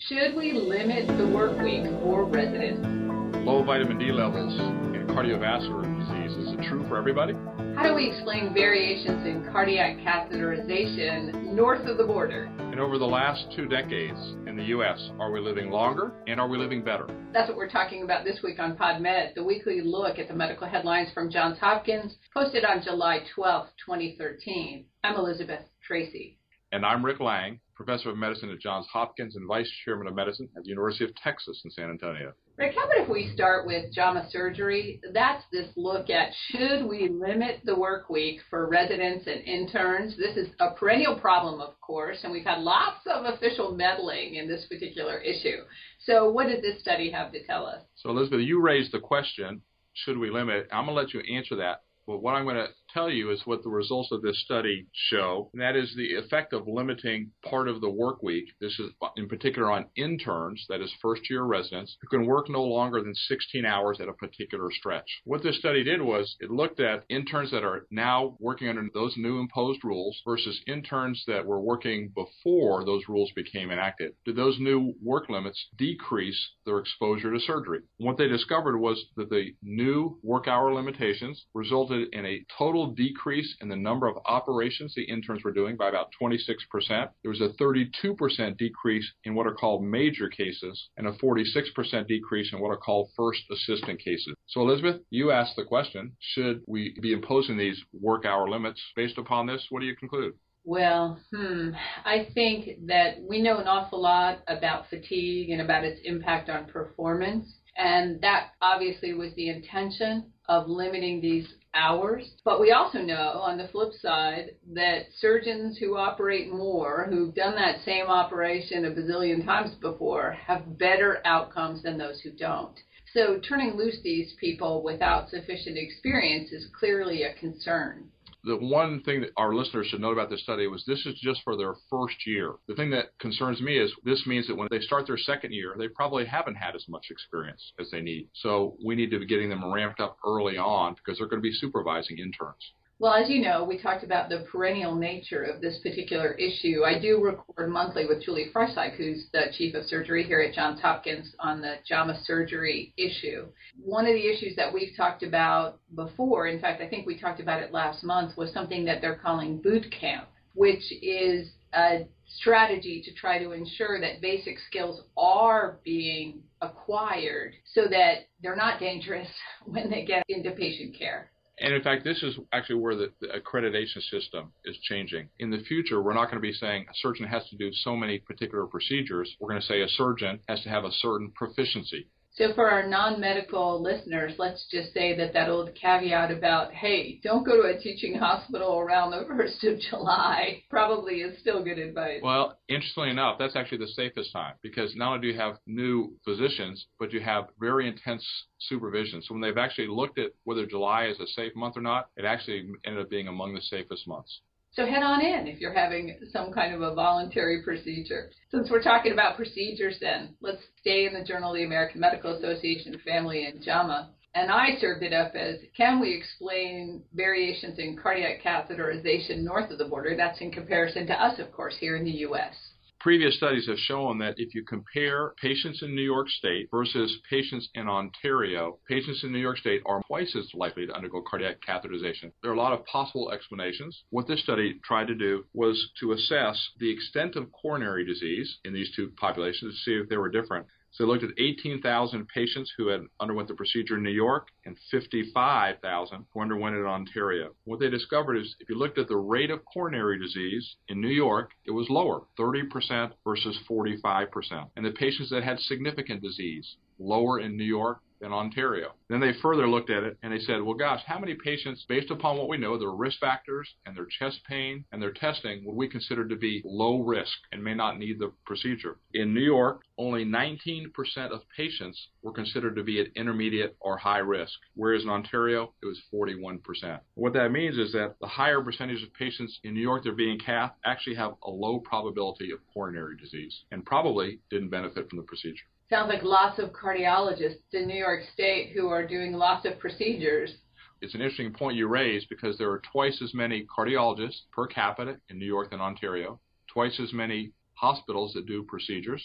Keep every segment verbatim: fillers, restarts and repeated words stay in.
Should we limit the work week for residents? Low vitamin D levels in cardiovascular disease, is it true for everybody? How do we explain variations in cardiac catheterization north of the border? And over the last two decades in the U S, are we living longer and are we living better? That's what we're talking about this week on PodMed, the weekly look at the medical headlines from Johns Hopkins, posted on July twelfth, twenty thirteen. I'm Elizabeth Tracy. And I'm Rick Lang, Professor of Medicine at Johns Hopkins and Vice Chairman of Medicine at the University of Texas in San Antonio. Rick, how about if we start with JAMA surgery? That's this look at should we limit the work week for residents and interns? This is a perennial problem, of course, and we've had lots of official meddling in this particular issue. So what did this study have to tell us? So, Elizabeth, you raised the question, should we limit? I'm going to let you answer that. But what I'm going to tell you is what the results of this study show, and that is the effect of limiting part of the work week. This is in particular on interns, that is first-year residents, who can work no longer than sixteen hours at a particular stretch. What this study did was it looked at interns that are now working under those new imposed rules versus interns that were working before those rules became enacted. Did those new work limits decrease their exposure to surgery? What they discovered was that the new work hour limitations resulted in a total decrease in the number of operations the interns were doing by about twenty-six percent. There was a thirty-two percent decrease in what are called major cases and a forty-six percent decrease in what are called first assistant cases. So, Elizabeth, you asked the question, should we be imposing these work hour limits? Based upon this, what do you conclude? Well, hmm, I think that we know an awful lot about fatigue and about its impact on performance, and that obviously was the intention of limiting these hours. But we also know, on the flip side, that surgeons who operate more, who've done that same operation a bazillion times before, have better outcomes than those who don't. So turning loose these people without sufficient experience is clearly a concern. The one thing that our listeners should know about this study was this is just for their first year. The thing that concerns me is this means that when they start their second year, they probably haven't had as much experience as they need. So we need to be getting them ramped up early on because they're going to be supervising interns. Well, as you know, we talked about the perennial nature of this particular issue. I do record monthly with Julie Freisig, who's the chief of surgery here at Johns Hopkins, on the JAMA surgery issue. One of the issues that we've talked about before, in fact, I think we talked about it last month, was something that they're calling boot camp, which is a strategy to try to ensure that basic skills are being acquired so that they're not dangerous when they get into patient care. And in fact, this is actually where the, the accreditation system is changing. In the future, we're not going to be saying a surgeon has to do so many particular procedures. We're going to say a surgeon has to have a certain proficiency. So for our non-medical listeners, let's just say that that old caveat about, hey, don't go to a teaching hospital around the first of July probably is still good advice. Well, interestingly enough, that's actually the safest time because not only do you have new physicians, but you have very intense supervision. So when they've actually looked at whether July is a safe month or not, it actually ended up being among the safest months. So head on in if you're having some kind of a voluntary procedure. Since we're talking about procedures then, let's stay in the Journal of the American Medical Association Family and JAMA. And I served it up as, can we explain variations in cardiac catheterization north of the border? That's in comparison to us, of course, here in the U S Previous studies have shown that if you compare patients in New York State versus patients in Ontario, patients in New York State are twice as likely to undergo cardiac catheterization. There are a lot of possible explanations. What this study tried to do was to assess the extent of coronary disease in these two populations to see if they were different. So they looked at eighteen thousand patients who had underwent the procedure in New York and fifty-five thousand who underwent it in Ontario. What they discovered is if you looked at the rate of coronary disease in New York, it was lower, thirty percent versus forty-five percent. And the patients that had significant disease, lower in New York than Ontario. Then they further looked at it and they said, well, gosh, how many patients, based upon what we know, their risk factors and their chest pain and their testing, would we consider to be low risk and may not need the procedure? In New York, only nineteen percent of patients were considered to be at intermediate or high risk, whereas in Ontario, it was forty-one percent. What that means is that the higher percentage of patients in New York that are being cathed actually have a low probability of coronary disease and probably didn't benefit from the procedure. Sounds like lots of cardiologists in New York State who are doing lots of procedures. It's an interesting point you raise because there are twice as many cardiologists per capita in New York than Ontario, twice as many hospitals that do procedures,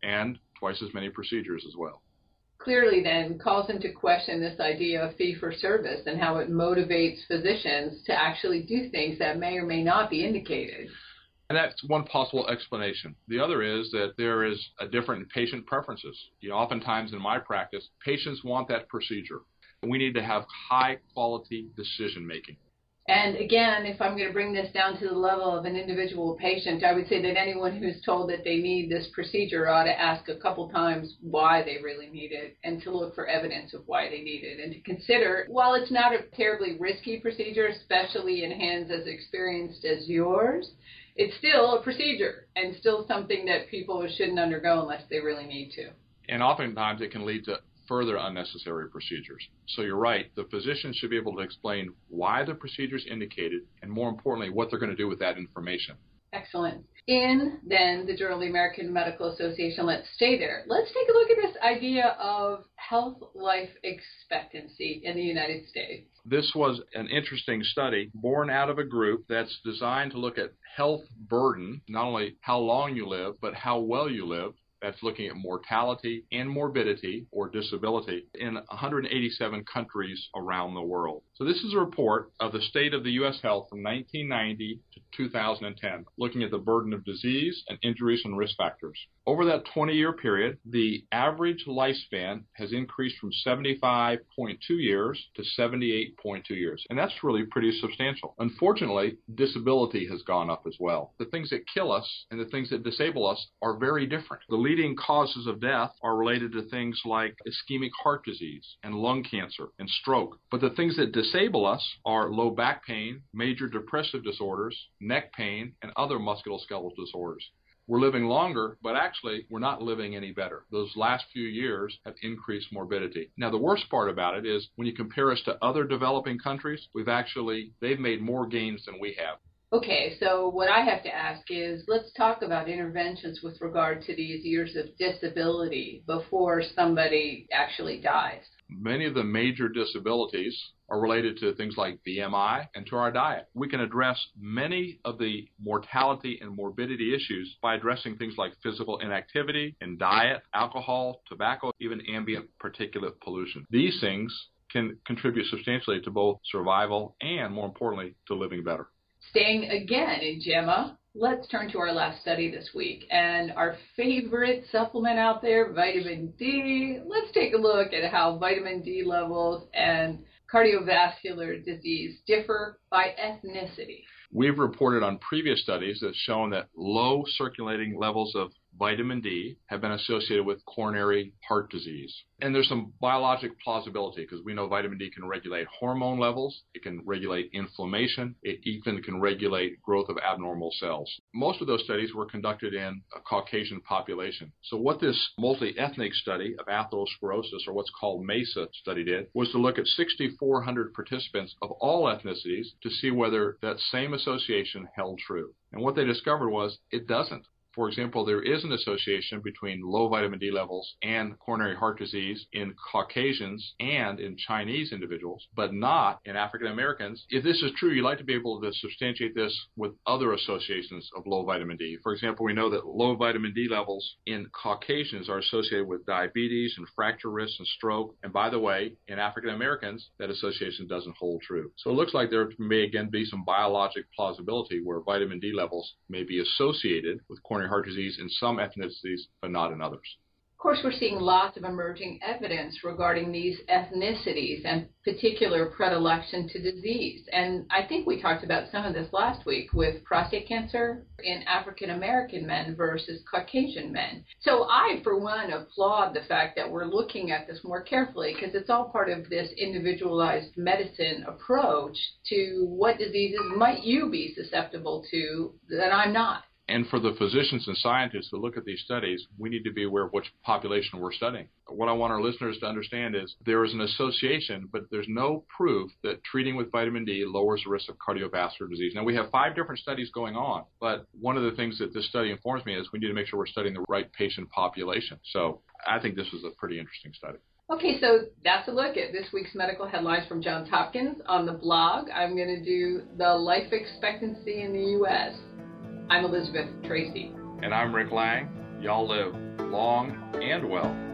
and twice as many procedures as well. Clearly then calls into question this idea of fee for service and how it motivates physicians to actually do things that may or may not be indicated. And that's one possible explanation. The other is that there is a different patient preferences. You know, oftentimes in my practice, patients want that procedure. We need to have high quality decision making. And again, if I'm going to bring this down to the level of an individual patient, I would say that anyone who's told that they need this procedure ought to ask a couple times why they really need it and to look for evidence of why they need it and to consider, while it's not a terribly risky procedure, especially in hands as experienced as yours, it's still a procedure and still something that people shouldn't undergo unless they really need to. And oftentimes it can lead to further unnecessary procedures. So you're right, the physician should be able to explain why the procedure is indicated and, more importantly, what they're going to do with that information. Excellent. In, then, the Journal of the American Medical Association, let's stay there. Let's take a look at this idea of health life expectancy in the United States. This was an interesting study born out of a group that's designed to look at health burden, not only how long you live, but how well you live. That's looking at mortality and morbidity or disability in one hundred eighty-seven countries around the world. So this is a report of the state of the U S health from nineteen ninety to two thousand ten, looking at the burden of disease and injuries and risk factors. Over that twenty-year period, the average lifespan has increased from seventy-five point two years to seventy-eight point two years, and that's really pretty substantial. Unfortunately, disability has gone up as well. The things that kill us and the things that disable us are very different. The leading causes of death are related to things like ischemic heart disease and lung cancer and stroke, but the things that disable us are low back pain, major depressive disorders, neck pain, and other musculoskeletal disorders. We're living longer, but actually we're not living any better. Those last few years have increased morbidity. Now, the worst part about it is when you compare us to other developing countries, we've actually, they've made more gains than we have. Okay, so what I have to ask is, let's talk about interventions with regard to these years of disability before somebody actually dies. Many of the major disabilities are related to things like B M I and to our diet. We can address many of the mortality and morbidity issues by addressing things like physical inactivity and diet, alcohol, tobacco, even ambient particulate pollution. These things can contribute substantially to both survival and, more importantly, to living better. Staying again in JAMA, let's turn to our last study this week and our favorite supplement out there, vitamin D. Let's take a look at how vitamin D levels and cardiovascular disease differ by ethnicity. We've reported on previous studies that shown that low circulating levels of vitamin D have been associated with coronary heart disease. And there's some biologic plausibility because we know vitamin D can regulate hormone levels, it can regulate inflammation, it even can regulate growth of abnormal cells. Most of those studies were conducted in a Caucasian population. So what this multi-ethnic study of atherosclerosis, or what's called MESA study, did was to look at six thousand four hundred participants of all ethnicities to see whether that same association held true. And what they discovered was it doesn't. For example, there is an association between low vitamin D levels and coronary heart disease in Caucasians and in Chinese individuals, but not in African Americans. If this is true, you'd like to be able to substantiate this with other associations of low vitamin D. For example, we know that low vitamin D levels in Caucasians are associated with diabetes and fracture risk and stroke. And by the way, in African Americans, that association doesn't hold true. So it looks like there may again be some biologic plausibility where vitamin D levels may be associated with coronary heart disease in some ethnicities, but not in others. Of course, we're seeing lots of emerging evidence regarding these ethnicities and particular predilection to disease. And I think we talked about some of this last week with prostate cancer in African American men versus Caucasian men. So I, for one, applaud the fact that we're looking at this more carefully because it's all part of this individualized medicine approach to what diseases might you be susceptible to that I'm not. And for the physicians and scientists who look at these studies, we need to be aware of which population we're studying. What I want our listeners to understand is there is an association, but there's no proof that treating with vitamin D lowers the risk of cardiovascular disease. Now, we have five different studies going on, but one of the things that this study informs me is we need to make sure we're studying the right patient population. So I think this was a pretty interesting study. Okay, so that's a look at this week's medical headlines from Johns Hopkins. On the blog, I'm going to do the life expectancy in the U S I'm Elizabeth Tracy. And I'm Rick Lang. Y'all live long and well.